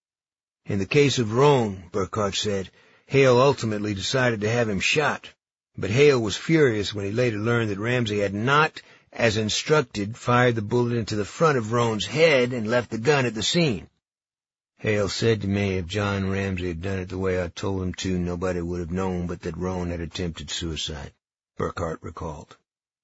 In the case of Roan, Burkhart said, Hale ultimately decided to have him shot, but Hale was furious when he later learned that Ramsey had not, as instructed, fired the bullet into the front of Roan's head and left the gun at the scene. Hale said to me if John Ramsey had done it the way I told him to, nobody would have known but that Roan had attempted suicide, Burkhart recalled.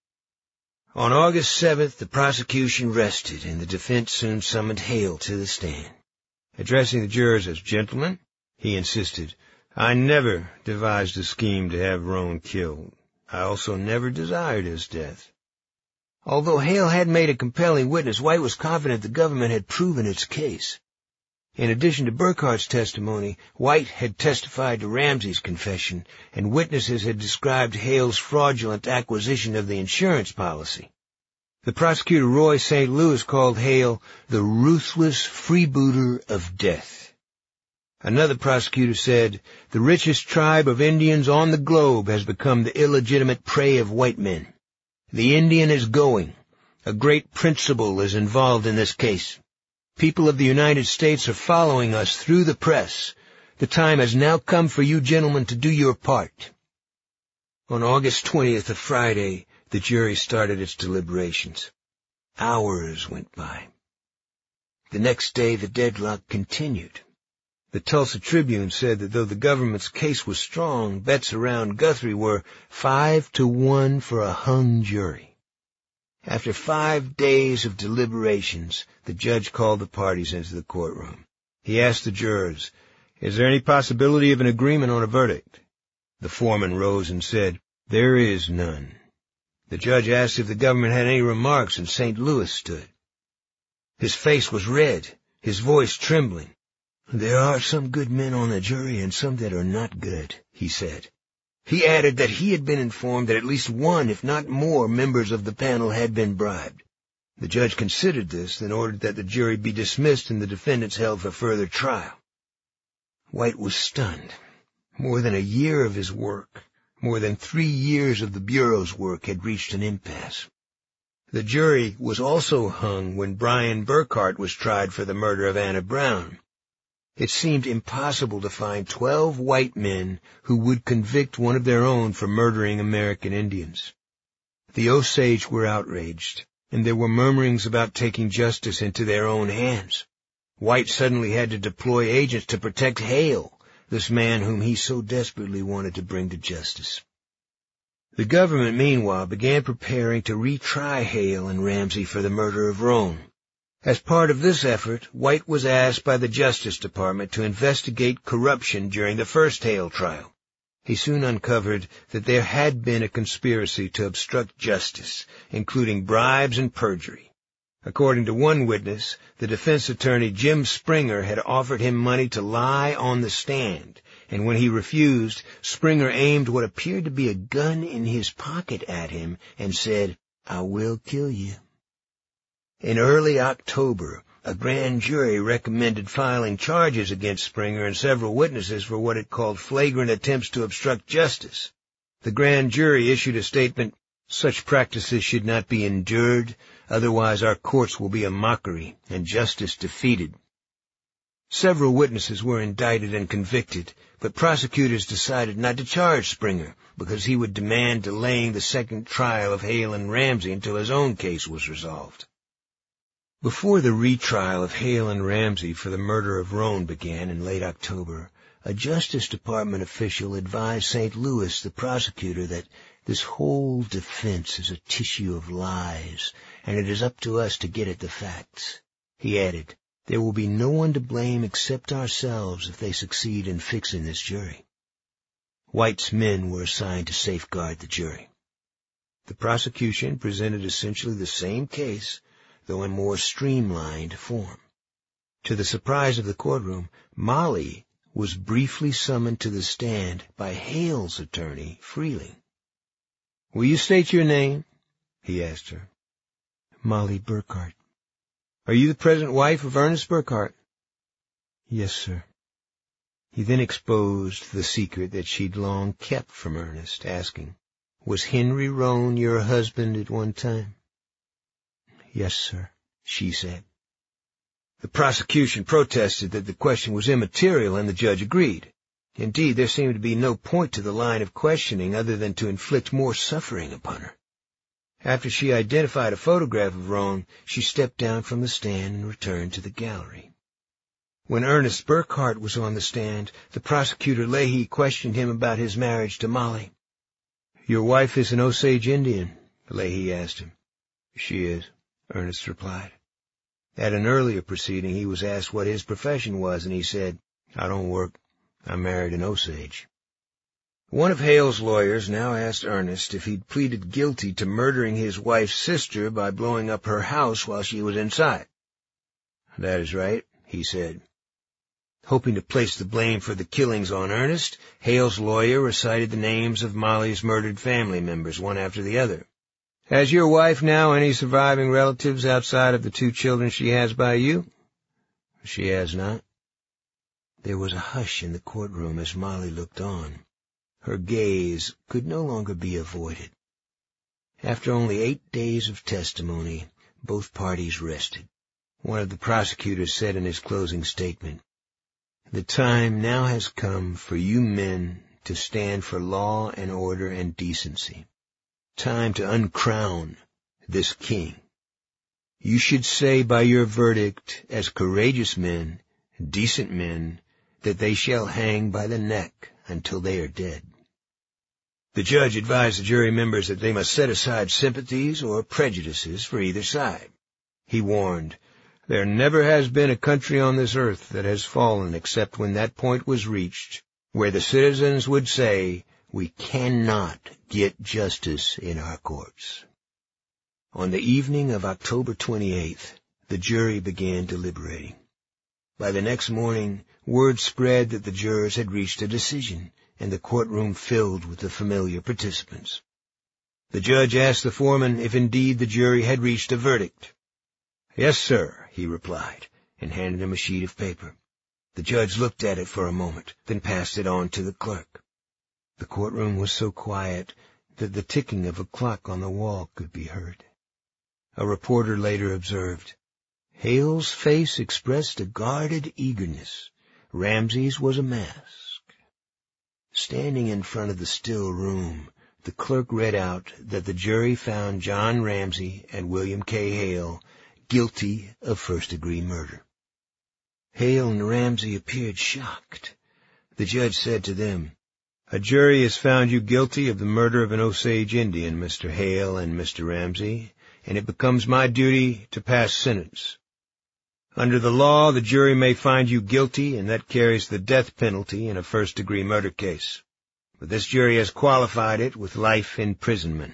On August 7th, the prosecution rested, and the defense soon summoned Hale to the stand. Addressing the jurors as gentlemen, he insisted, "I never devised a scheme to have Roan killed. I also never desired his death." Although Hale had made a compelling witness, White was confident the government had proven its case. In addition to Burkhart's testimony, White had testified to Ramsey's confession, and witnesses had described Hale's fraudulent acquisition of the insurance policy. The prosecutor, Roy St. Louis, called Hale the ruthless freebooter of death. Another prosecutor said, "The richest tribe of Indians on the globe has become the illegitimate prey of white men. The Indian is going. A great principle is involved in this case. People of the United States are following us through the press. The time has now come for you gentlemen to do your part." On August 20th, a Friday, the jury started its deliberations. Hours went by. The next day, the deadlock continued. The Tulsa Tribune said that though the government's case was strong, bets around Guthrie were 5-1 for a hung jury. After 5 days of deliberations, the judge called the parties into the courtroom. He asked the jurors, Is there any possibility of an agreement on a verdict? The foreman rose and said, "There is none." The judge asked if the government had any remarks, and St. Louis stood. His face was red, his voice trembling. "There are some good men on the jury and some that are not good," he said. He added that he had been informed that at least one, if not more, members of the panel had been bribed. The judge considered this, then ordered that the jury be dismissed and the defendants held for further trial. White was stunned. More than a year of his work, more than 3 years of the Bureau's work had reached an impasse. The jury was also hung when Brian Burkhart was tried for the murder of Anna Brown. It seemed impossible to find 12 white men who would convict one of their own for murdering American Indians. The Osage were outraged, and there were murmurings about taking justice into their own hands. White suddenly had to deploy agents to protect Hale, this man whom he so desperately wanted to bring to justice. The government, meanwhile, began preparing to retry Hale and Ramsey for the murder of Roan. As part of this effort, White was asked by the Justice Department to investigate corruption during the first Hale trial. He soon uncovered that there had been a conspiracy to obstruct justice, including bribes and perjury. According to one witness, the defense attorney Jim Springer had offered him money to lie on the stand, and when he refused, Springer aimed what appeared to be a gun in his pocket at him and said, "I will kill you." In early October, a grand jury recommended filing charges against Springer and several witnesses for what it called flagrant attempts to obstruct justice. The grand jury issued a statement, "Such practices should not be endured, otherwise our courts will be a mockery and justice defeated." Several witnesses were indicted and convicted, but prosecutors decided not to charge Springer because he would demand delaying the second trial of Hale and Ramsey until his own case was resolved. Before the retrial of Hale and Ramsey for the murder of Roan began in late October, a Justice Department official advised St. Louis, the prosecutor, that this whole defense is a tissue of lies, and it is up to us to get at the facts. He added, "There will be no one to blame except ourselves if they succeed in fixing this jury." White's men were assigned to safeguard the jury. The prosecution presented essentially the same case, though in more streamlined form. To the surprise of the courtroom, Molly was briefly summoned to the stand by Hale's attorney, Freeling. "Will you state your name?" he asked her. "Molly Burkhart." "Are you the present wife of Ernest Burkhart?" "Yes, sir." He then exposed the secret that she'd long kept from Ernest, asking, "Was Henry Roan your husband at one time?" "Yes, sir," she said. The prosecution protested that the question was immaterial, and the judge agreed. Indeed, there seemed to be no point to the line of questioning other than to inflict more suffering upon her. After she identified a photograph of Roan, she stepped down from the stand and returned to the gallery. When Ernest Burkhart was on the stand, the prosecutor Leahy questioned him about his marriage to Molly. "Your wife is an Osage Indian?" Leahy asked him. "She is," Ernest replied. At an earlier proceeding, he was asked what his profession was, and he said, "I don't work. I married an Osage." One of Hale's lawyers now asked Ernest if he'd pleaded guilty to murdering his wife's sister by blowing up her house while she was inside. "That is right," he said. Hoping to place the blame for the killings on Ernest, Hale's lawyer recited the names of Molly's murdered family members, one after the other. "Has your wife now any surviving relatives outside of the 2 children she has by you?" "She has not." There was a hush in the courtroom as Molly looked on. Her gaze could no longer be avoided. After only 8 days of testimony, both parties rested. One of the prosecutors said in his closing statement, "The time now has come for you men to stand for law and order and decency. Time to uncrown this king. You should say by your verdict, as courageous men, decent men, that they shall hang by the neck until they are dead." The judge advised the jury members that they must set aside sympathies or prejudices for either side. He warned, There never has been a country on this earth that has fallen except when that point was reached, where the citizens would say, "We cannot get justice in our courts." On the evening of October 28th, the jury began deliberating. By the next morning, word spread that the jurors had reached a decision, and the courtroom filled with the familiar participants. The judge asked the foreman if indeed the jury had reached a verdict. "Yes, sir," he replied, and handed him a sheet of paper. The judge looked at it for a moment, then passed it on to the clerk. The courtroom was so quiet that the ticking of a clock on the wall could be heard. A reporter later observed, "Hale's face expressed a guarded eagerness. Ramsey's was a mask." Standing in front of the still room, the clerk read out that the jury found John Ramsey and William K. Hale guilty of first-degree murder. Hale and Ramsey appeared shocked. The judge said to them, "A jury has found you guilty of the murder of an Osage Indian, Mr. Hale and Mr. Ramsey, and it becomes my duty to pass sentence. Under the law, the jury may find you guilty, and that carries the death penalty in a first-degree murder case. But this jury has qualified it with life imprisonment."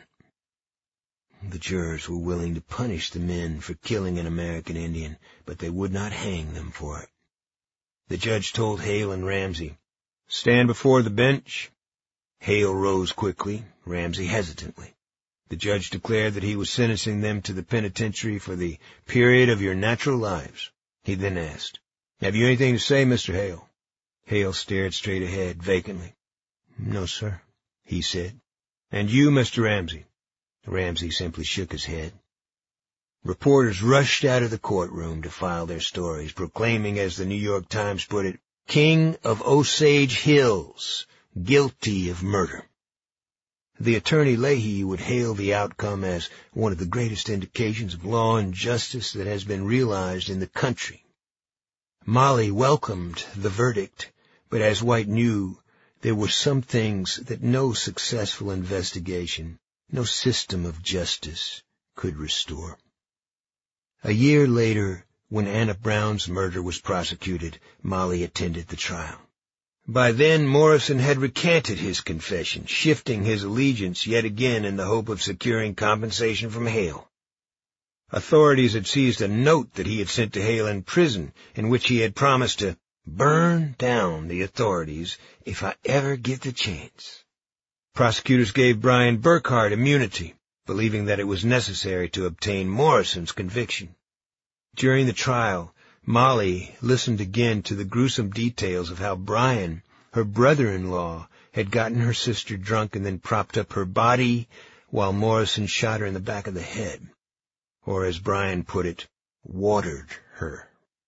The jurors were willing to punish the men for killing an American Indian, but they would not hang them for it. The judge told Hale and Ramsey, "Stand before the bench." Hale rose quickly, Ramsey hesitantly. The judge declared that he was sentencing them to the penitentiary for the period of your natural lives. He then asked, "Have you anything to say, Mr. Hale?" Hale stared straight ahead, vacantly. "No, sir," he said. "And you, Mr. Ramsey?" Ramsey simply shook his head. Reporters rushed out of the courtroom to file their stories, proclaiming, as the New York Times put it, "King of Osage Hills, guilty of murder." The attorney Leahy would hail the outcome as one of the greatest indications of law and justice that has been realized in the country. Molly welcomed the verdict, but as White knew, there were some things that no successful investigation, no system of justice could restore. A year later, when Anna Brown's murder was prosecuted, Molly attended the trial. By then, Morrison had recanted his confession, shifting his allegiance yet again in the hope of securing compensation from Hale. Authorities had seized a note that he had sent to Hale in prison, in which he had promised to burn down the authorities if I ever get the chance. Prosecutors gave Brian Burkhart immunity, believing that it was necessary to obtain Morrison's conviction. During the trial, Molly listened again to the gruesome details of how Brian, her brother-in-law, had gotten her sister drunk and then propped up her body while Morrison shot her in the back of the head, or as Brian put it, watered her.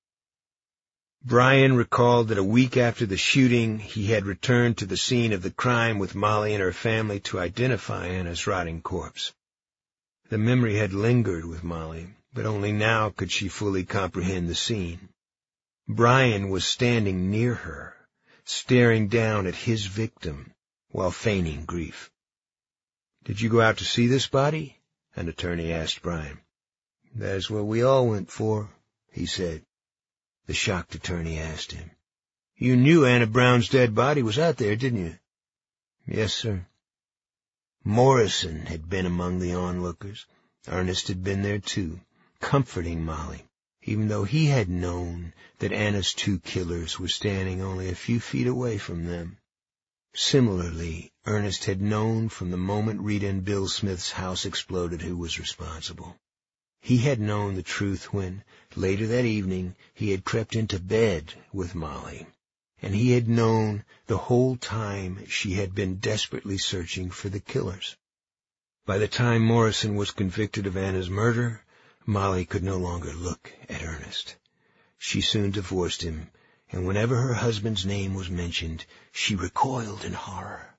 Brian recalled that a week after the shooting, he had returned to the scene of the crime with Molly and her family to identify Anna's rotting corpse. The memory had lingered with Molly, but only now could she fully comprehend the scene. Brian was standing near her, staring down at his victim while feigning grief. "Did you go out to see this body?" an attorney asked Brian. "That is what we all went for," he said. The shocked attorney asked him, "You knew Anna Brown's dead body was out there, didn't you?" "Yes, sir." Morrison had been among the onlookers. Ernest had been there, too, comforting Molly, even though he had known that Anna's two killers were standing only a few feet away from them. Similarly, Ernest had known from the moment Rita and Bill Smith's house exploded who was responsible. He had known the truth when, later that evening, he had crept into bed with Molly, and he had known the whole time she had been desperately searching for the killers. By the time Morrison was convicted of Anna's murder, Molly could no longer look at Ernest. She soon divorced him, and whenever her husband's name was mentioned, she recoiled in horror.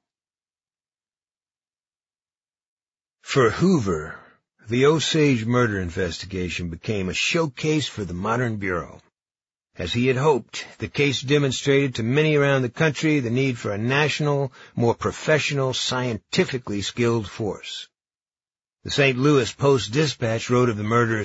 For Hoover, the Osage murder investigation became a showcase for the modern Bureau. As he had hoped, the case demonstrated to many around the country the need for a national, more professional, scientifically skilled force. The St. Louis Post-Dispatch wrote of the murders,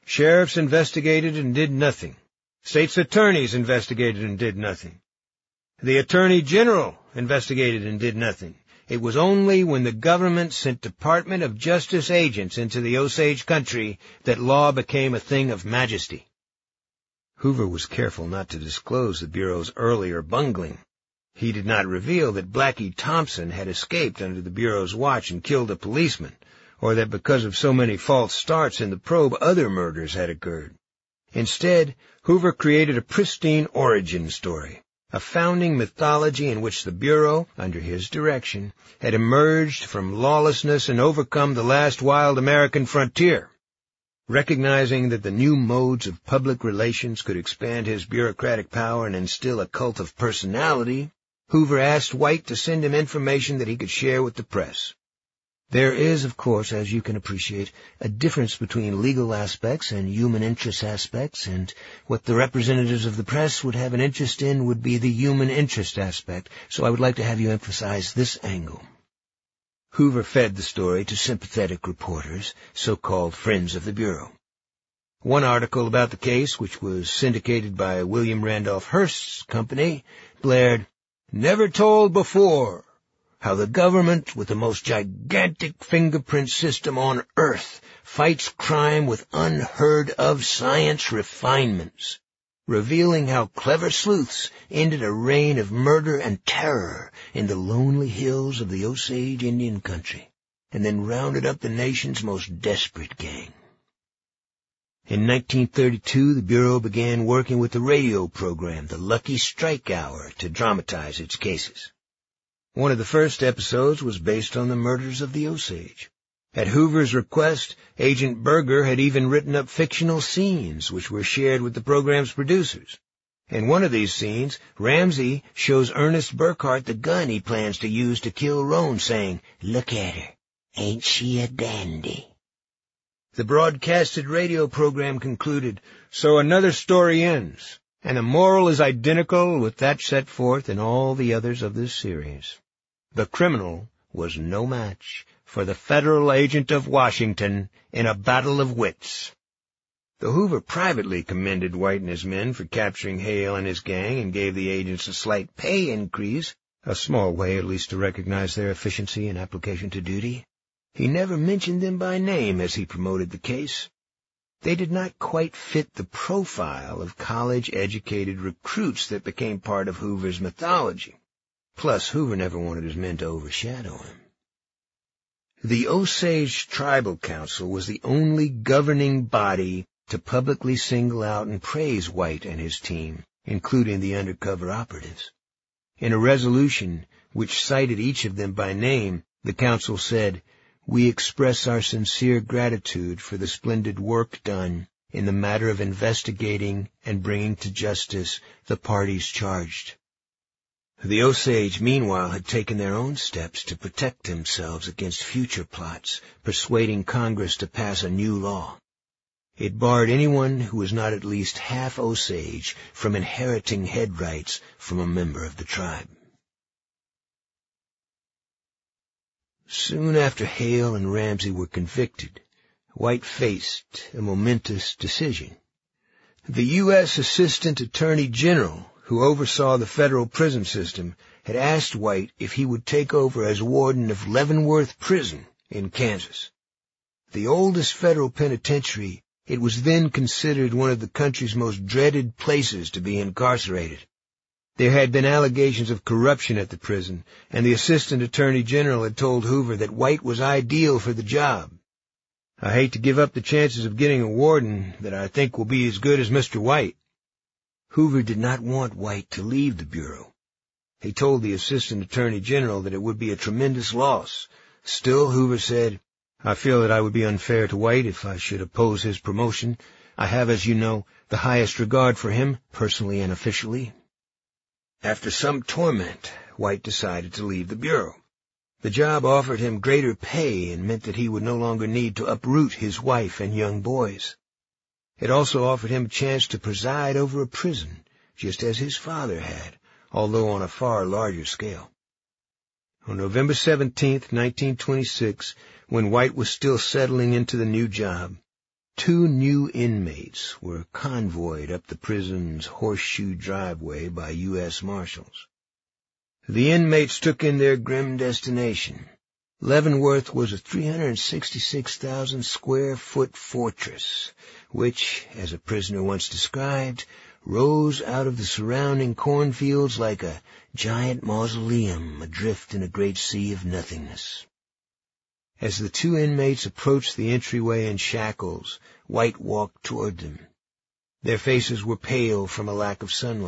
Sheriffs investigated and did nothing. State's attorneys investigated and did nothing. The Attorney General investigated and did nothing. It was only when the government sent Department of Justice agents into the Osage country that law became a thing of majesty. Hoover was careful not to disclose the Bureau's earlier bungling. He did not reveal that Blackie Thompson had escaped under the Bureau's watch and killed a policeman, or that because of so many false starts in the probe other murders had occurred. Instead, Hoover created a pristine origin story, a founding mythology in which the Bureau, under his direction, had emerged from lawlessness and overcome the last wild American frontier. Recognizing that the new modes of public relations could expand his bureaucratic power and instill a cult of personality, Hoover asked White to send him information that he could share with the press. There is, of course, as you can appreciate, a difference between legal aspects and human interest aspects, and what the representatives of the press would have an interest in would be the human interest aspect, so I would like to have you emphasize this angle. Hoover fed the story to sympathetic reporters, so-called friends of the Bureau. One article about the case, which was syndicated by William Randolph Hearst's company, blared, "Never told before. How the government, with the most gigantic fingerprint system on Earth, fights crime with unheard-of science refinements, revealing how clever sleuths ended a reign of murder and terror in the lonely hills of the Osage Indian country, and then rounded up the nation's most desperate gang." In 1932, the Bureau began working with the radio program, The Lucky Strike Hour, to dramatize its cases. One of the first episodes was based on the murders of the Osage. At Hoover's request, Agent Berger had even written up fictional scenes, which were shared with the program's producers. In one of these scenes, Ramsey shows Ernest Burkhart the gun he plans to use to kill Roan, saying, "Look at her. Ain't she a dandy?" The broadcasted radio program concluded, "So another story ends, and the moral is identical with that set forth in all the others of this series. The criminal was no match for the federal agent of Washington in a battle of wits." Though Hoover privately commended White and his men for capturing Hale and his gang and gave the agents a slight pay increase, a small way at least to recognize their efficiency and application to duty, he never mentioned them by name as he promoted the case. They did not quite fit the profile of college-educated recruits that became part of Hoover's mythology. Plus, Hoover never wanted his men to overshadow him. The Osage Tribal Council was the only governing body to publicly single out and praise White and his team, including the undercover operatives. In a resolution which cited each of them by name, the council said, "We express our sincere gratitude for the splendid work done in the matter of investigating and bringing to justice the parties charged." The Osage, meanwhile, had taken their own steps to protect themselves against future plots, persuading Congress to pass a new law. It barred anyone who was not at least half Osage from inheriting head rights from a member of the tribe. Soon after Hale and Ramsey were convicted, White faced a momentous decision. The U.S. Assistant Attorney General, who oversaw the federal prison system, had asked White if he would take over as warden of Leavenworth Prison in Kansas. The oldest federal penitentiary, it was then considered one of the country's most dreaded places to be incarcerated. There had been allegations of corruption at the prison, and the Assistant Attorney General had told Hoover that White was ideal for the job. "I hate to give up the chances of getting a warden that I think will be as good as Mr. White." Hoover did not want White to leave the Bureau. He told the Assistant Attorney General that it would be a tremendous loss. Still, Hoover said, "I feel that I would be unfair to White if I should oppose his promotion. I have, as you know, the highest regard for him, personally and officially." After some torment, White decided to leave the Bureau. The job offered him greater pay and meant that he would no longer need to uproot his wife and young boys. It also offered him a chance to preside over a prison, just as his father had, although on a far larger scale. On November 17, 1926, when White was still settling into the new job, 2 new inmates were convoyed up the prison's horseshoe driveway by U.S. Marshals. The inmates took in their grim destination. Leavenworth was a 366,000-square-foot fortress, which, as a prisoner once described, rose out of the surrounding cornfields like a giant mausoleum adrift in a great sea of nothingness. As the 2 inmates approached the entryway in shackles, White walked toward them. Their faces were pale from a lack of sunlight.